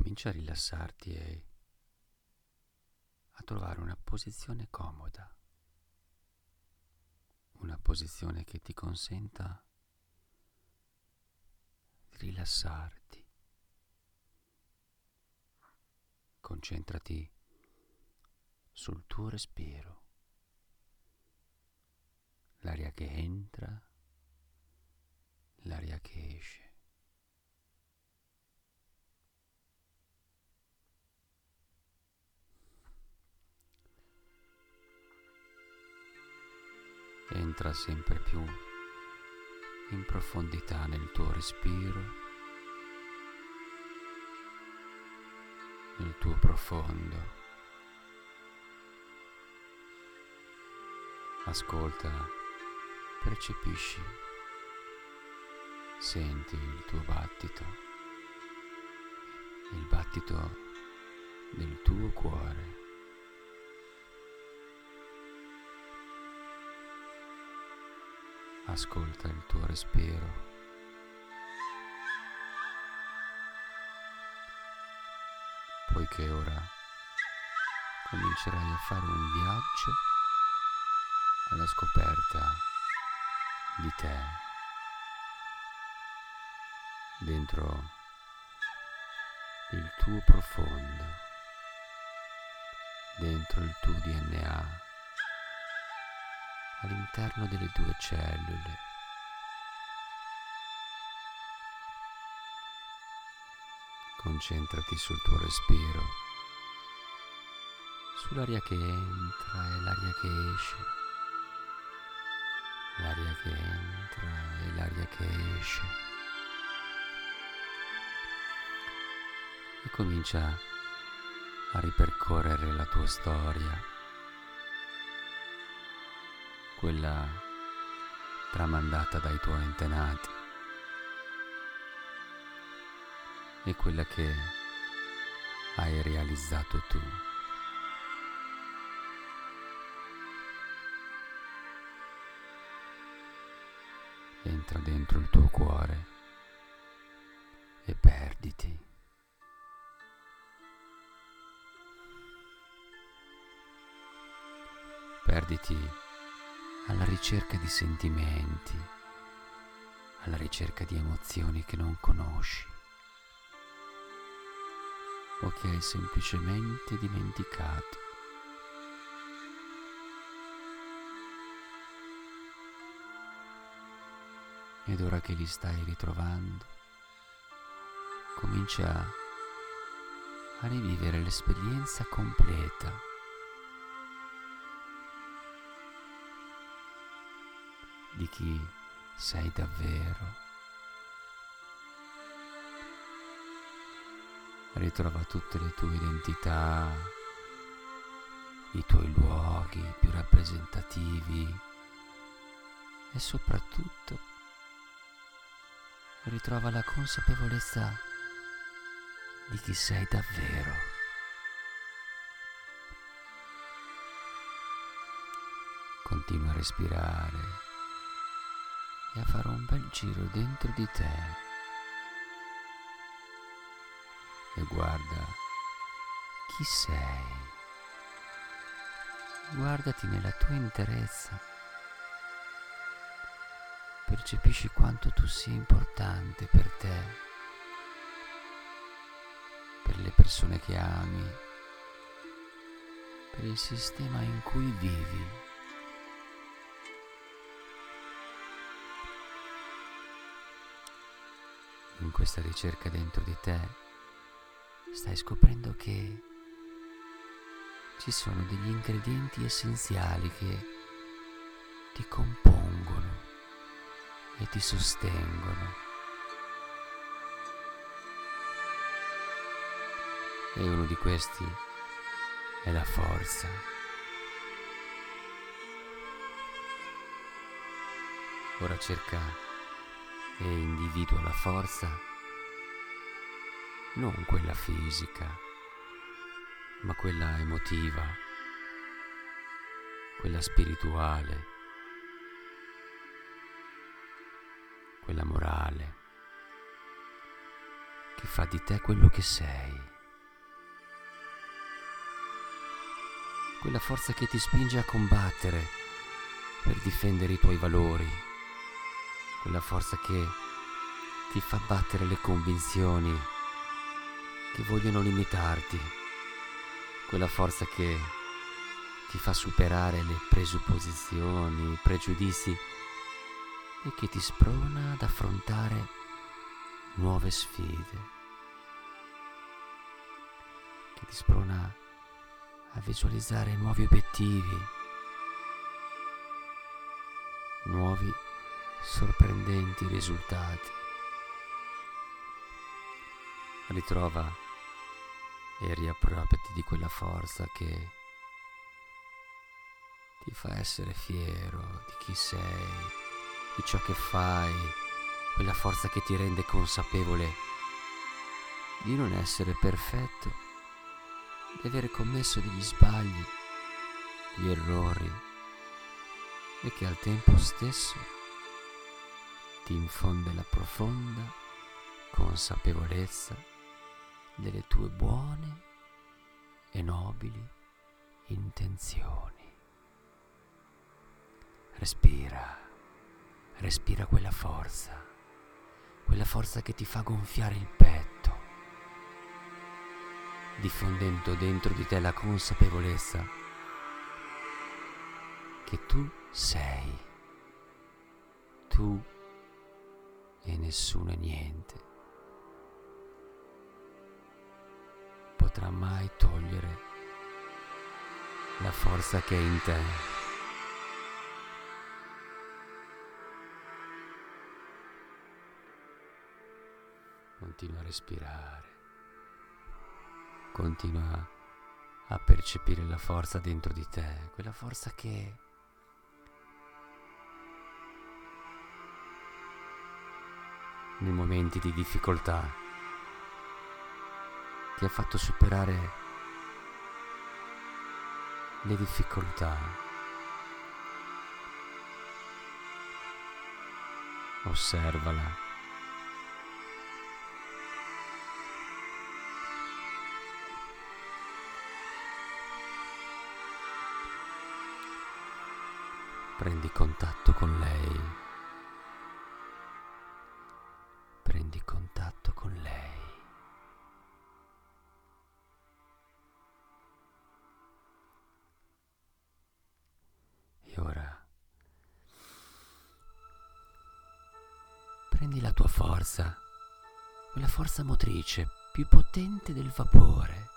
comincia a rilassarti e a trovare una posizione comoda, una posizione che ti consenta di rilassarti. Concentrati sul tuo respiro, l'aria che entra, l'aria che esce. Entra sempre più in profondità nel tuo respiro, nel tuo profondo. Ascolta, percepisci, senti il tuo battito, il battito del tuo cuore. Ascolta il tuo respiro. Poiché ora comincerai a fare un viaggio alla scoperta di te, dentro il tuo profondo, dentro il tuo DNA, all'interno delle tue cellule. Concentrati sul tuo respiro, sull'aria che entra e l'aria che esce, l'aria che entra e l'aria che esce. E comincia a ripercorrere la tua storia, quella tramandata dai tuoi antenati e quella che hai realizzato tu. Entra dentro il tuo cuore e perditi. Perditi alla ricerca di sentimenti, alla ricerca di emozioni che non conosci o che hai semplicemente dimenticato. Ed ora che li stai ritrovando, comincia a rivivere l'esperienza completa di chi sei davvero. Ritrova tutte le tue identità, i tuoi luoghi più rappresentativi e soprattutto ritrova la consapevolezza di chi sei davvero. Continua a respirare e a fare un bel giro dentro di te e guarda chi sei. Guardati nella tua interezza, percepisci quanto tu sia importante per te, per le persone che ami, per il sistema in cui vivi. In questa ricerca dentro di te stai scoprendo che ci sono degli ingredienti essenziali che ti compongono e ti sostengono. E uno di questi è la forza. Ora cerca e individua la forza, non quella fisica, ma quella emotiva, quella spirituale, quella morale, che fa di te quello che sei. quella forza che ti spinge a combattere per difendere i tuoi valori, quella forza che ti fa battere le convinzioni che vogliono limitarti, quella forza che ti fa superare le presupposizioni, i pregiudizi e che ti sprona ad affrontare nuove sfide, che ti sprona a visualizzare nuovi obiettivi, nuovi sorprendenti risultati. Ritrova e riappropriati di quella forza che ti fa essere fiero di chi sei, di ciò che fai, quella forza che ti rende consapevole di non essere perfetto, di aver commesso degli sbagli, degli errori, e che al tempo stesso ti infonde la profonda consapevolezza delle tue buone e nobili intenzioni. Respira quella forza che ti fa gonfiare il petto, diffondendo dentro di te la consapevolezza che tu sei, tu e nessuno e niente potrà mai togliere la forza che è in te. Continua a respirare, continua a percepire la forza dentro di te, quella forza che nei momenti di difficoltà ti ha fatto superare le difficoltà. Osservala. Prendi contatto con lei. Prendi contatto con lei. E ora prendi la tua forza, quella forza motrice più potente del vapore,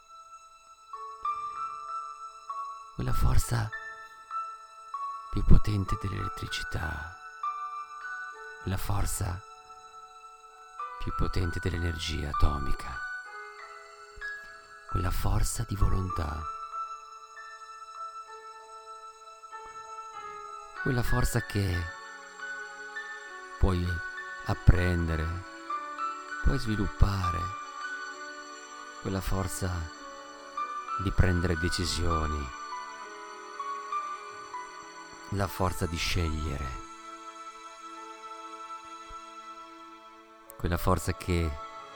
quella forza più potente dell'elettricità, la forza più potente dell'energia atomica, quella forza di volontà, quella forza che puoi apprendere, puoi sviluppare, quella forza di prendere decisioni, la forza di scegliere, quella forza che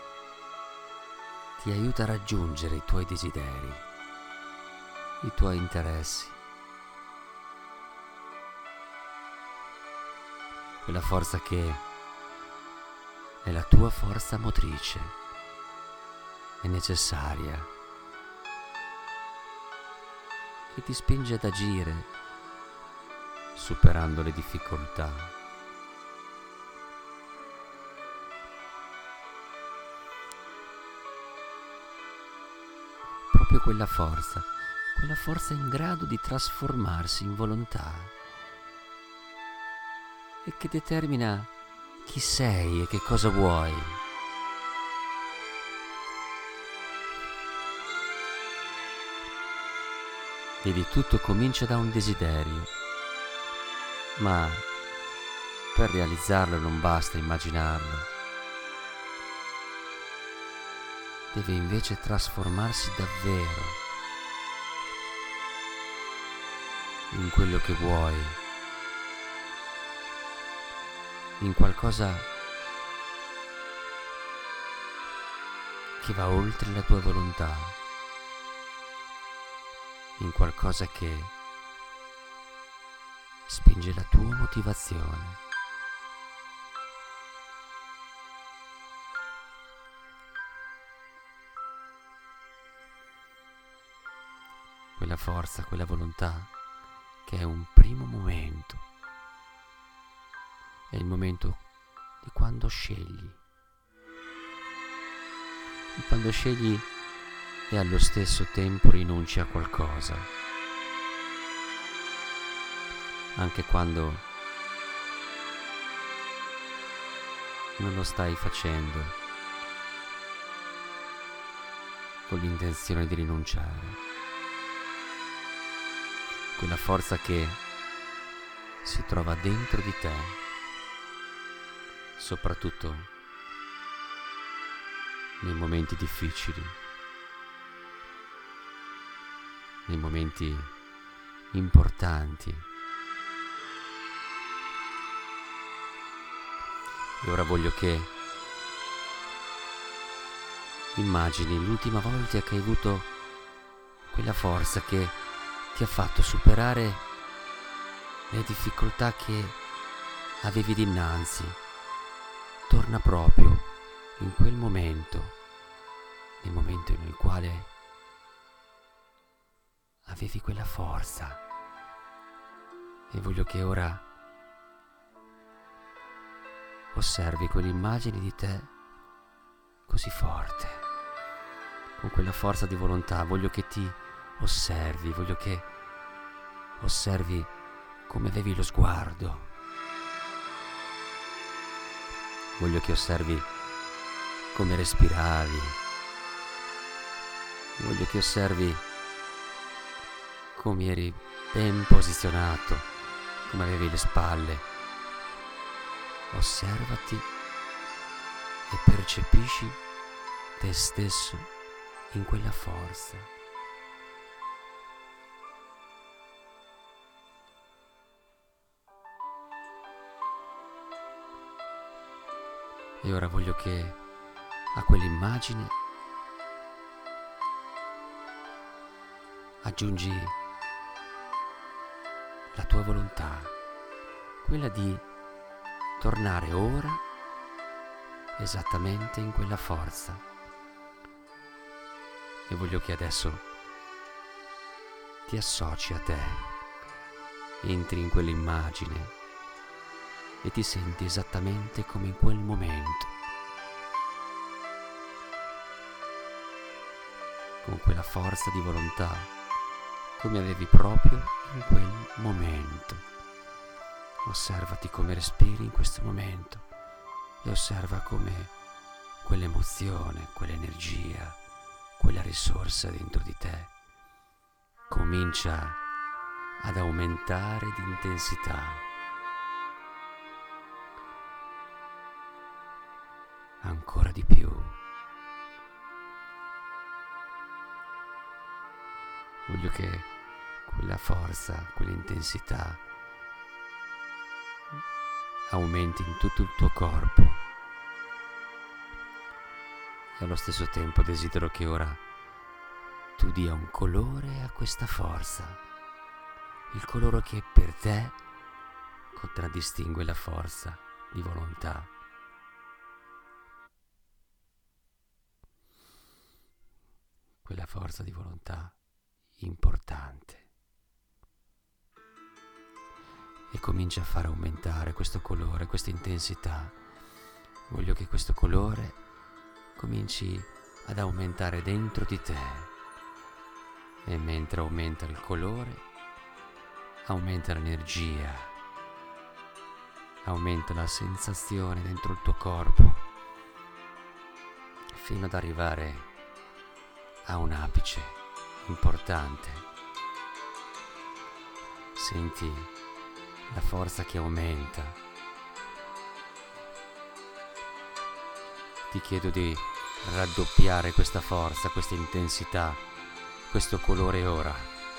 ti aiuta a raggiungere i tuoi desideri, i tuoi interessi, quella forza che è la tua forza motrice, è necessaria, che ti spinge ad agire superando le difficoltà. Proprio quella forza in grado di trasformarsi in volontà e che determina chi sei e che cosa vuoi. Vedi, tutto comincia da un desiderio. Ma per realizzarlo non basta immaginarlo, deve invece trasformarsi davvero in quello che vuoi, in qualcosa che va oltre la tua volontà, in qualcosa che spinge la tua motivazione. Quella forza, quella volontà che è un primo momento, è il momento di quando scegli, e allo stesso tempo rinunci a qualcosa, anche quando non lo stai facendo con l'intenzione di rinunciare. Quella forza che si trova dentro di te, soprattutto nei momenti difficili, nei momenti importanti. E ora voglio che immagini l'ultima volta che hai avuto quella forza che ti ha fatto superare le difficoltà che avevi dinanzi. Torna proprio in quel momento, nel momento nel quale avevi quella forza, e voglio che ora osservi quell'immagine di te così forte, con quella forza di volontà. Voglio che ti osservi, voglio che osservi come avevi lo sguardo, voglio che osservi come respiravi, voglio che osservi come eri ben posizionato, come avevi le spalle. Osservati e percepisci te stesso in quella forza. E ora voglio che a quell'immagine aggiungi la tua volontà, quella di tornare ora esattamente in quella forza. E voglio che adesso ti associ a te, entri in quell'immagine e ti senti esattamente come in quel momento, con quella forza di volontà, come avevi proprio in quel momento. Osservati come respiri in questo momento e osserva come quell'emozione, quell'energia, quella risorsa dentro di te comincia ad aumentare di intensità. Ancora di più. Voglio che quella forza, quell'intensità aumenti in tutto il tuo corpo, e allo stesso tempo desidero che ora tu dia un colore a questa forza, il colore che per te contraddistingue la forza di volontà. Quella forza di volontà importante, e comincia a far aumentare questo colore, questa intensità. Voglio che questo colore cominci ad aumentare dentro di te, e mentre aumenta il colore aumenta l'energia, aumenta la sensazione dentro il tuo corpo, fino ad arrivare a un apice importante. Senti la forza che aumenta. Ti chiedo di raddoppiare questa forza, questa intensità, questo colore ora.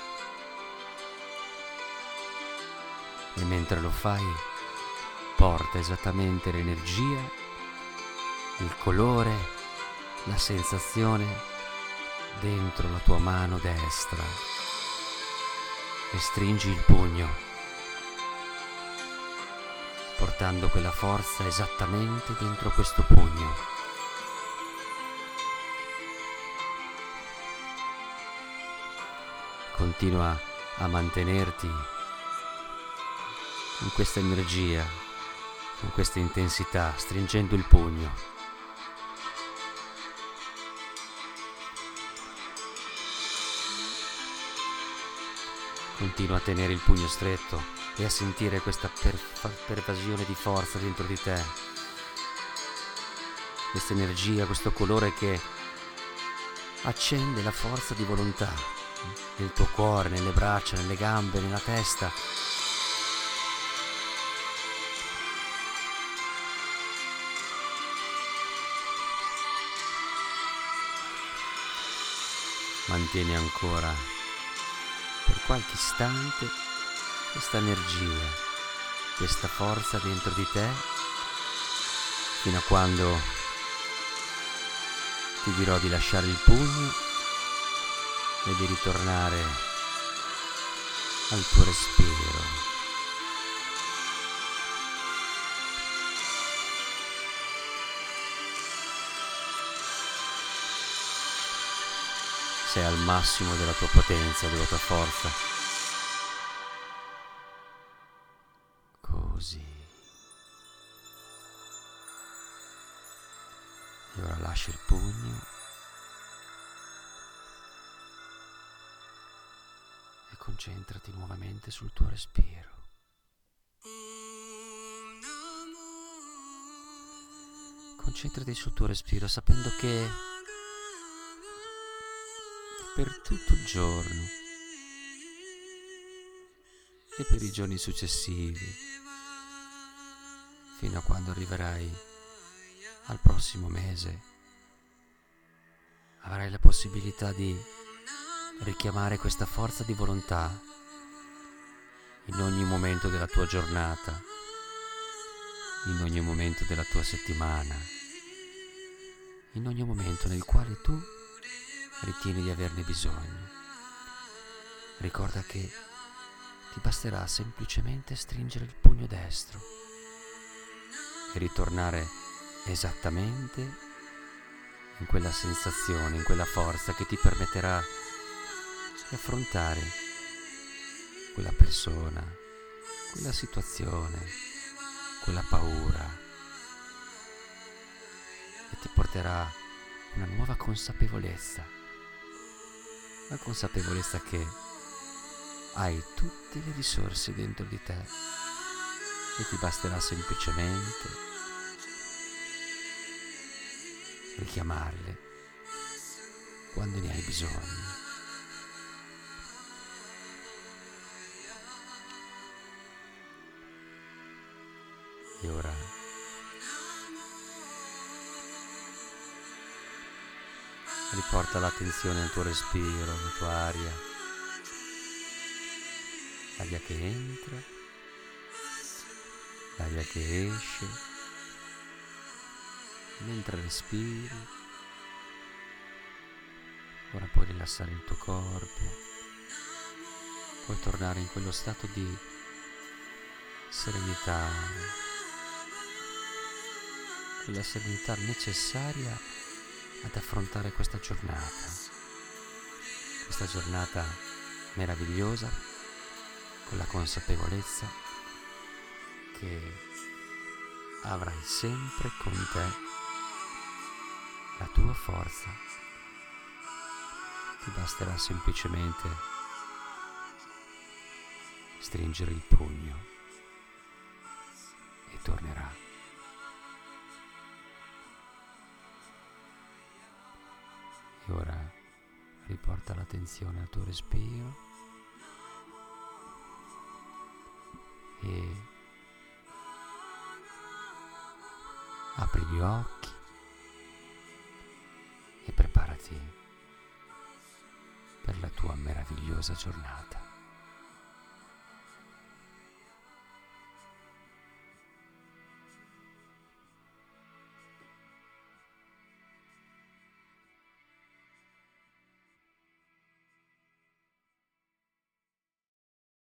E mentre lo fai, porta esattamente l'energia, il colore, la sensazione dentro la tua mano destra, e stringi il pugno, portando quella forza esattamente dentro questo pugno. Continua a mantenerti in questa energia, in questa intensità, stringendo il pugno. Continua a tenere il pugno stretto e a sentire questa pervasione di forza dentro di te. Questa energia, questo colore che accende la forza di volontà nel tuo cuore, nelle braccia, nelle gambe, nella testa. Mantieni ancora per qualche istante questa energia, questa forza dentro di te, fino a quando ti dirò di lasciare il pugno e di ritornare al tuo respiro. Sei al massimo della tua potenza, della tua forza. Così. E ora lascia il pugno e concentrati nuovamente sul tuo respiro. Concentrati sul tuo respiro, sapendo che per tutto il giorno e per i giorni successivi, fino a quando arriverai al prossimo mese, avrai la possibilità di richiamare questa forza di volontà in ogni momento della tua giornata, in ogni momento della tua settimana, in ogni momento nel quale tu ritieni di averne bisogno. Ricorda che ti basterà semplicemente stringere il pugno destro e ritornare esattamente in quella sensazione, in quella forza che ti permetterà di affrontare quella persona, quella situazione, quella paura, e ti porterà una nuova consapevolezza. La consapevolezza che hai tutte le risorse dentro di te e ti basterà semplicemente richiamarle quando ne hai bisogno. E ora riporta l'attenzione al tuo respiro, alla tua aria, l'aria che entra, l'aria che esce, mentre respiri. Ora puoi rilassare il tuo corpo, puoi tornare in quello stato di serenità, quella serenità necessaria ad affrontare questa giornata meravigliosa, con la consapevolezza che avrai sempre con te la tua forza. Ti basterà semplicemente stringere il pugno e tornerà. E ora riporta l'attenzione al tuo respiro e apri gli occhi e preparati per la tua meravigliosa giornata.